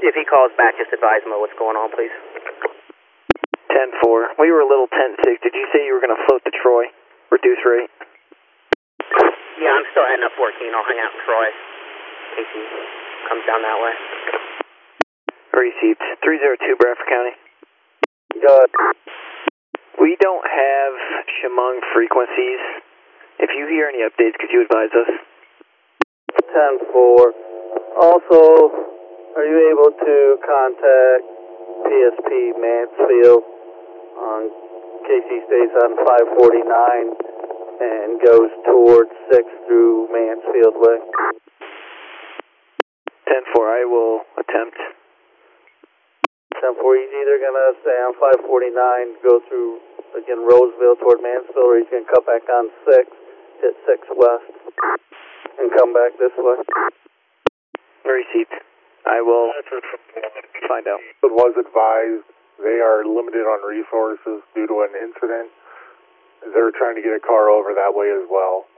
If he calls back, just advise him of what's going on, please. 10-4. We were a little 10-6. Did you say you were going to float to Troy? Reduce rate? Yeah, I'm still heading up 14. I'll hang out in Troy in case he comes down that way. Received. 302 Bradford County. Good. We don't have Chemung frequencies. If you hear any updates, could you advise us? 10-4. Also, are you able to contact PSP Mansfield in case he stays on 549 and goes towards 6 through Mansfield Way? 10-4, I will attempt. 10-4, he's either going to stay on 549, go through, again, Roseville toward Mansfield, or he's going to cut back on 6, hit 6 west, and come back this way. Received. I will find out. It was advised they are limited on resources due to an incident. They're trying to get a car over that way as well.